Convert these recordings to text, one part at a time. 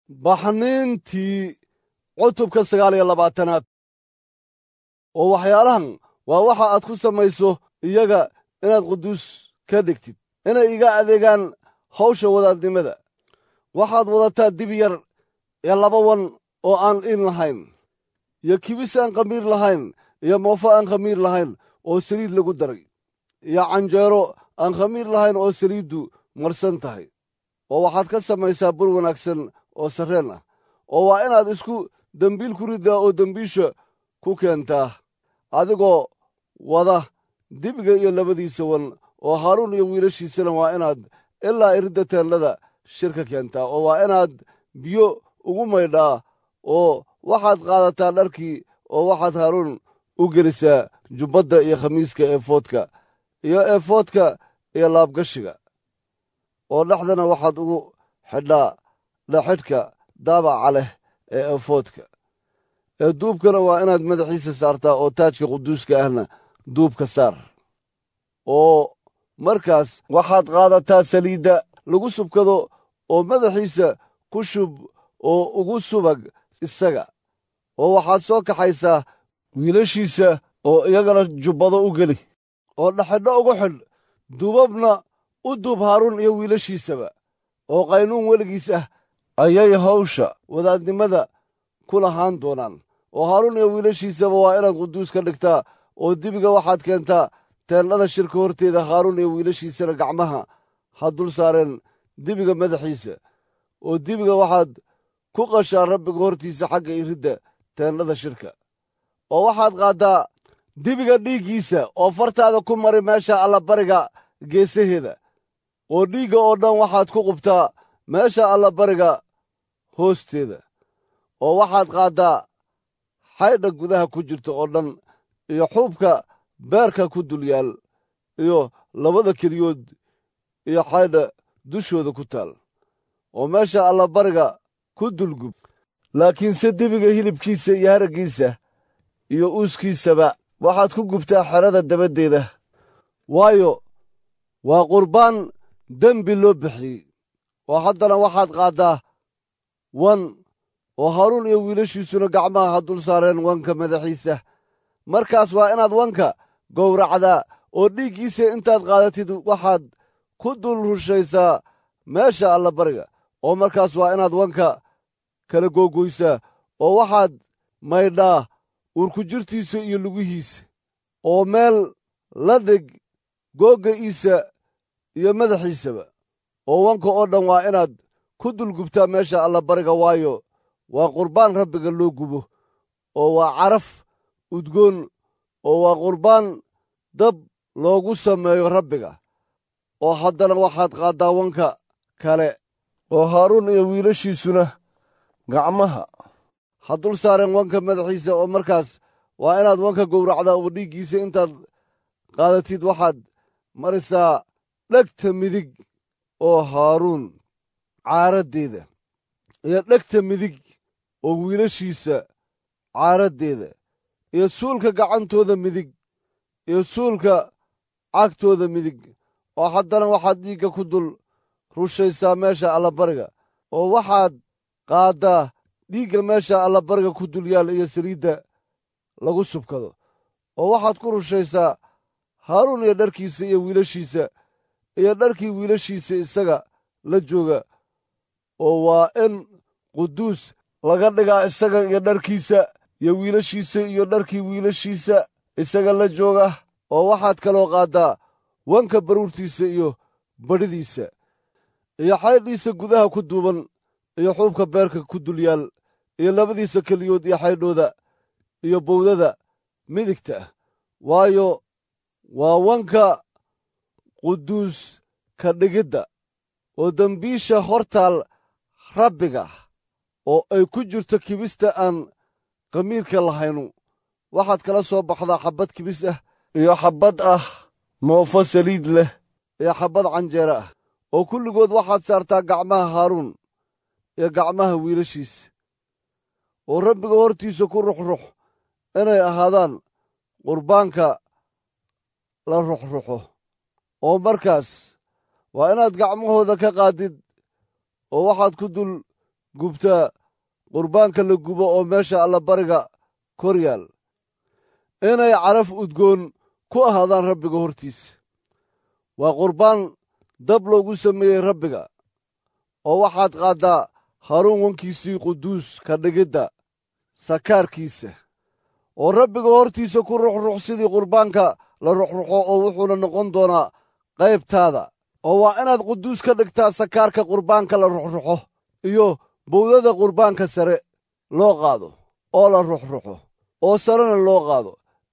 baxniintii cutubka 29aad. oo waxyaalahan waa waxa aad ku samayso iyaga inaad quduus ka dhigtid, inay iga adeegaan hawsha wadaadnimada. waxaad wadataa dibi yar iyo 2 wan oo aan in lahayn, iyo kibis aan khamiir lahayn, iyo moofo aan khamiir lahayn oo saliid lagu daray, iyo canjeero aan khamiir lahayn oo saliiddu marsan tahay. oo waxaad ka samaysaa bur wanaagsan oo sarreen ah, oo waa inaad isku dembiil ku riddaa oo dembiisha ku keentaa, adigoo wada dibiga iyo 2diisa wan. oo haaruun iyo wiilashiisana waa inaad ilaa iridda teendhada shirka keentaa, oo waa inaad biyo ugu maydhaa. oo waxaad qaadataa dharkii, oo waxaad haaruun u gelisaa jubbadda iyo khamiiska eefoodka iyo laabgashiga. oo dhexdana waxaad ugu xidhaa dhexidhka daabaca leh ee eefoodka. ee duubkana waa inaad madaxiisa saartaa, oo taajka quduuska ahna duubka saar. oo markaas waxaad qaadataa saliidda lagu subkado, oo madaxiisa ku shub oo ugu subag isaga. oo waxaad soo kaxaysaa wiilashiisa oo iyagana jubbado u geli, oo dhexidho ugu xidh, duubabna u duub haaruun iyo wiilashiisaba. oo qaynuun weligiis ah ayay hawsha wadaadnimada ku lahaan doonaan. oo haaruun iyo wiilashiisaba waa inaad quduus ka dhigtaa. oo dibiga waxaad keentaa teendhada shirka horteeda. haaruun iyo wiilashiisana gacmaha ha dul saareen dibiga madaxiisa. oo dibiga waxaad ku qashaa rabbiga hortiisa xagga iridda teendhada shirka. oo waxaad qaaddaa dibiga dhiiggiisa oo fartaada ku mari meesha allabariga geesaheeda. oo dhiigga oo dhan waxaad ku qubtaa meesha allabariga hoosteeda. oo waxaad qaaddaa xaydha gudaha ku jirta oo dhan, iyo xuubka beerka ku dul yaal, iyo 2 keliyood iyo xaydha dushooda ku taal, oo meesha allabariga ku dulgub. laakiinse dibiga hilibkiisa iyo haraggiisa iyo uuskiisaba waxaad ku gubtaa xerada dabaddeeda, waayo waa qurbaan dembi loo bixiyey. oo haddana waxaad qaaddaa wan, oo haaruun iyo wiilashiisuna gacmaha ha dul saareen wanka madaxiisa. markaas waa inaad wanka gowracdaa, oo dhiiggiisa intaad qaadatid waxaad ku dul rushaysaa meesha allabariga. oo markaas waa inaad wanka kala googoysaa, oo waxaad maydhaa uurkujirtiisa iyo lugihiisa. oo meel la dhig googga'iisa iyo madaxiisaba. oo wanka oo dhan waa inaad ku dulgubtaa meesha allabariga, waayo waa qurbaan rabbiga loo gubo, oo waa caraf udgoon, oo waa qurbaan dab loogu sameeyo rabbiga. oo haddana waxaad qaaddaa wanka kale, oo haaruun iyo wiilashiisuna gacmaha ha dul saareen wanka madaxiisa. oo markaas waa inaad wanka gowracdaa, oo dhiiggiisa intaad qaadatid waxaad marisaa dhegta midig oo haaruun caaraddeeda, iyo dhegta midig oo wiilashiisa caaraddeeda, iyo suulka gacantooda midig, iyo suulka cagtooda midig. oo haddana waxaad dhiigga ku dul rushaysaa meesha allabariga. oo waxaad qaaddaa dhiigga meesha allabariga ku dul yaal iyo saliidda lagu subkado. oo waxaad ku rushaysaa haaruun iyo dharkiisa iyo wiilashiisa, iyo dharkii wiilashiisa isaga la jooga. oo waa in quduus laga dhigaa isaga iyo dharkiisa, iyo wiilashiisa iyo dharkii wiilashiisa isaga la jooga. oo waxaad kaloo qaaddaa wanka baruurtiisa iyo badhidiisa, iyo xaydhiisa gudaha ku duuban, iyo xuubka beerka ku dul yaal, iyo 2diisa keliyood iyo xaydhooda iyo bowdada midigta ah, waayo waa wanka quduus ka dhigidda. oo dembiisha hortaal rabbiga, oo ay ku jirto kibista aan khamiirka lahaynu, waxaad kala soo baxdaa xabbad kibis ah, iyo xabbad ah moofo saliid leh, iyo xabbad canjeero ah. oo kulligood waxaad saartaa gacmaha haaruun iyo gacmaha wiilashiisa. oo rabbiga hortiisa ku ruxrux inay ahaadaan qurbaanka la ruxruxo. oo markaas waa inaad gacmahooda ka qaadid, oo waxaad ku dul gubtaa qurbaanka la gubo oo meesha allabariga kor yaal inay caraf udgoon ku ahaadaan rabbiga hortiisa waa qurbaan dab loogu sameeyey rabbiga oo waxaad qaaddaa haaruun wankiisii quduus ka dhigidda sakaarkiisa oo rabbiga hortiisa ku ruxrux sidii qurbaanka la ruxruxo oo wuxuuna noqon doonaa qaybtaada oo waa inaad quduus ka dhigtaa sakaarka qurbaanka la ruxruxo iyo bowdada qurbaanka sare loo qaado oo la ruxruxo oo sarena loo qaado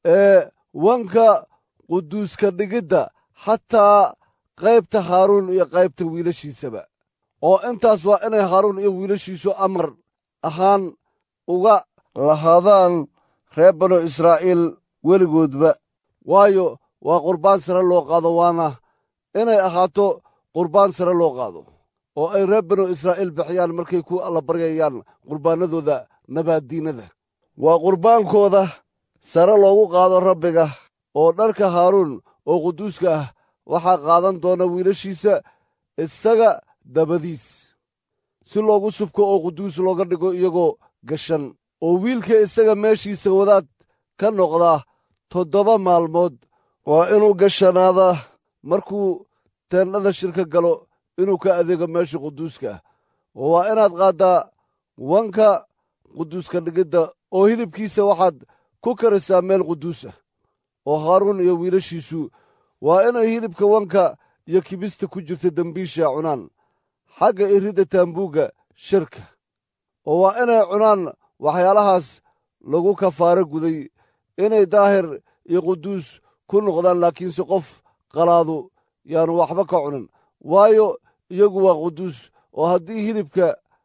wanka quduuska dhigidda xataa qaybta haaruun iyo qaybta wiilashiisaba oo intaas waa inay haaruun iyo wiilashiisu amar ahaan uga lahaadaan reer banu israa'iil weligoodba waayo waa qurbaan sare loo qaado waana inay ahaato qurbaan sare loo qaado oo ay reer banu israa'iil bixiyaan markay ku allabaryayaan qurbaanadooda nabaaddiinada waa qurbaankooda sare loogu qaado rabbiga oo dharka haaruun oo quduuska ah waxaa qaadan doona wiilashiisa isaga dabadiis si loogu subko oo quduus looga dhigo iyagoo gashan oo wiilka isaga meeshiisa wadaad ka noqdaa 7 maalmood waa inuu gashanaadaa markuu teendhada shirka galo inuu ka adeego meesha quduuska ah oo waa inaad qaaddaa wanka quduuska dhigidda oo hilibkiisa waxaad ku karisaa meel quduus ah oo haaruun iyo wiilashiisu waa inay hilibka wanka iyo kibista ku jirta dembiisha cunaan xagga iridda taambuugga shirka oo waa inay cunaan waxyaalahaas lagu kafaaro guday inay daahir iyo quduus ku noqdaan laakiinse qof qalaadu yaanu waxba ka cunin waayo iyagu waa quduus oo haddii hilibka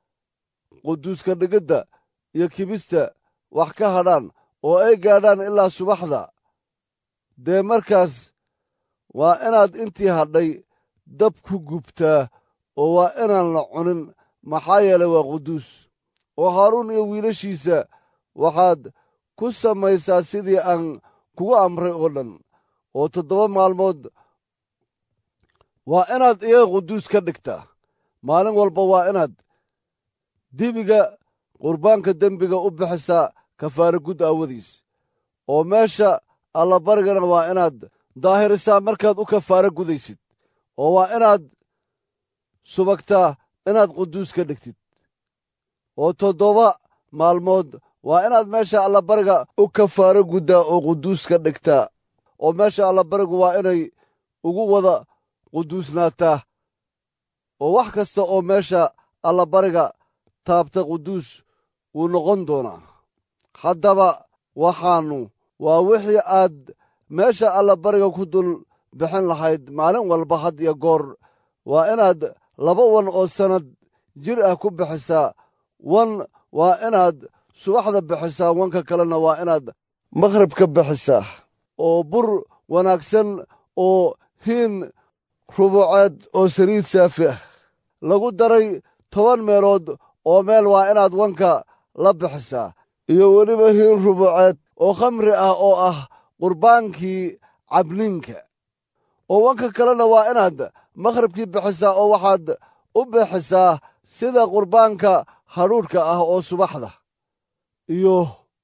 quduuska dhigidda iyo kibista wax ka hadhaan oo ay gaadhaan ilaa subaxda dee markaas waa inaad intii hadhay dab ku gubtaa oo waa inaan la cunin maxaa yeelay waa quduus oo haaruun iyo wiilashiisa waxaad ku samaysaa sidii aan kugu amray oo dhan oo 7 maalmood waa inaad iyaga quduus ka dhigtaa maalin walba waa inaad dibiga qurbaanka dembiga u bixisaa kafaaro gud aawadiis oo meesha allabarigana waa inaad daahirisaa markaad u kafaaro gudaysid oo waa inaad subagtaa inaad quduus ka dhigtid oo 7 maalmood waa inaad meesha allabariga u kafaaro guddaa oo quduus ka dhigtaa oo meesha allabarigu waa inay ugu wada quduusnaataa oo wax kasta oo meesha allabariga taabta quduus wuu noqon doonaa haddaba waxaannu waa wixii aad meesha allabariga ku dul bixin lahayd maalin walba had iyo goor waa inaad 2 wan oo sannad jir ah ku bixisaa wan waa inaad subaxda bixisaa wanka kalena waa inaad maqhribka bixisaa oo bur wanaagsan oo hiin rubuceed oo saliid saafi ah lagu daray 10 meelood oo meel waa inaad wanka la bixisaa iyo weliba hiin rubuceed oo khamri ah oo ah qurbaankii cabniinka oo wanka kalena waa inaad maqhribkii bixisaa oo waxaad u bixisaa sida qurbaanka hadhuudhka ah oo subaxda iyo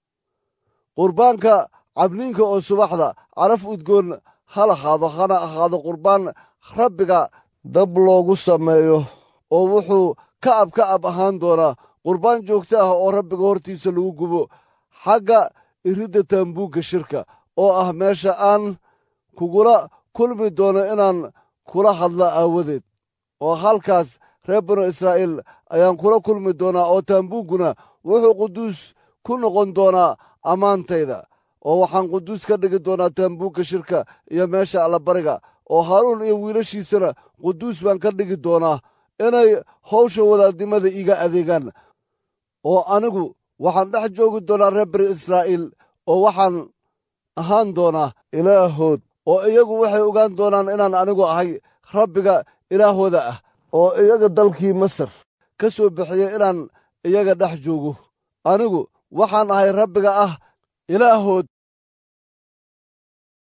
qurbaanka cabniinka oo subaxda caraf udgoon ha lahaado hana ahaado qurbaan rabbiga dab loogu sameeyo oo wuxuu ka ab ahaan doonaa qurbaan joogto ah oo rabbiga hortiisa lagu gubo xagga iridda taambuugga shirka oo ah meesha aan kugula kulmi doono inaan kula hadla aawadeed oo halkaas reer banu israa'iil ayaan kula kulmi doonaa oo taambuugguna wuxuu quduus ku noqon doonaa ammaantayda oo waxaan quduus ka dhigi doonaa taambuugga shirka iyo meesha allabariga oo haaruun iyo wiilashiisana quduus baan ka dhigi doonaa inay hawsha wadaadnimada iiga adeegaan oo anigu waxaan dhex joogi doonaa reer bani israa'iil oo waxaan ahaan doonaa ilaahood oo iyagu waxay ogaan doonaan inaan anigu ahay rabbiga ilaahooda ah oo iyaga dalkii masar ka soo bixiyey inaan iyaga dhex joogo anigu waxaan ahay rabbiga ah ilaahood